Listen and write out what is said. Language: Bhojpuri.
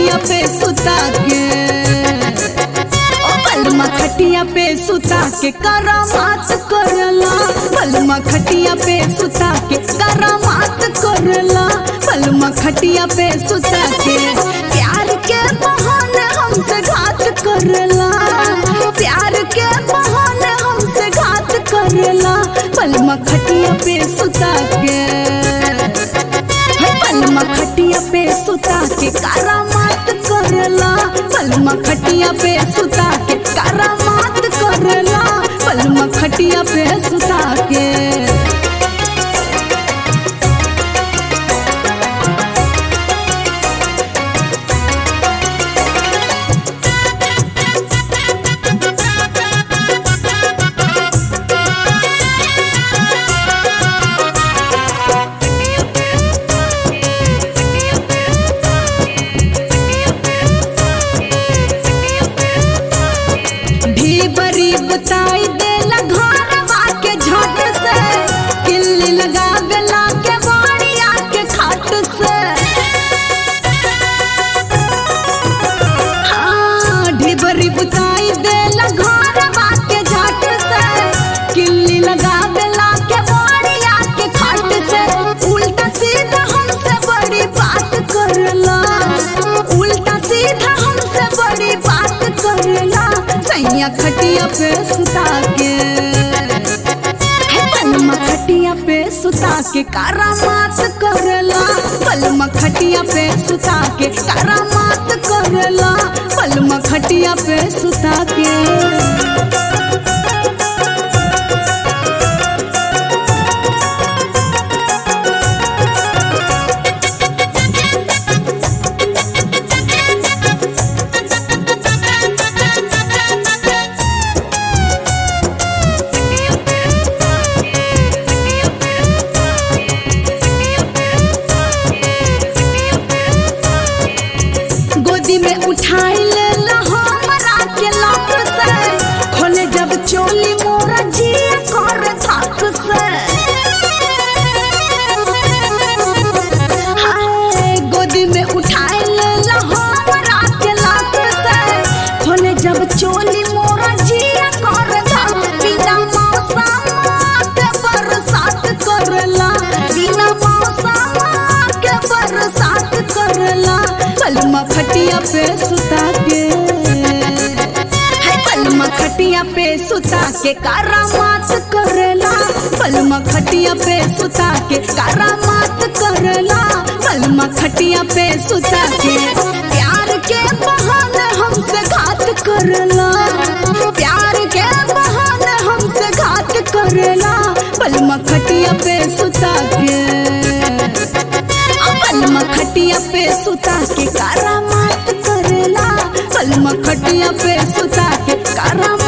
खटिया पे सुता के, बलमा खटिया पे सुता के करामात करला, बलमा खटिया पे सुता के करामात करला, बलमा खटिया पे सुता के प्यार के बहाने हमसे घात करला, प्यार के बहाने हमसे घात करला, बलमा खटिया पे सुता के, बलमा खटिया पे सुता के करामात करला, बलमा खटिया पे सुता के करामात करला, बलमा खटिया पे सुता के। बताई देला घरवा के झट से, किल्ली लगावेला के बाड़िया के खाट से, हाँ ढिबरी बुताई देला घरवा के झट से, किल्ली लगावेला के बाड़िया के खाट से, उल्टा सीधा हमसे बड़ी बात करला, उल्टा सीधा हमसे बड़ी बात करला, सैया खटिया पे सुता के, बलमा खटिया पे सुता के करामात करला, बलमा खटिया पे सुता के करामात करला, बलमा खटिया पे सुता के। उठाई लेला हमरा के लाख से, खोले जब चोली मोरा जी कर थाक से, हाय गोदी में उठाई लेला हमरा के लाख से, खोले जब चोली मोरा जी कर थाक, बिना मौसम के बरसात करला, बिना मौसम के बरसात करला, बलमा खटिया पे सुता के, बलमा खटिया पे सुता के करामात करला, बलमा खटिया पे सुता के करामात करला, बलमा खटिया पे सुता के प्यार के बहाने हमसे घात करला, प्यार के बहाने हमसे घात करला, बलमा खटिया पे सुता के, बलमा खटिया पे सुता के करामात करला, बलमा खटिया पे सुता के करामात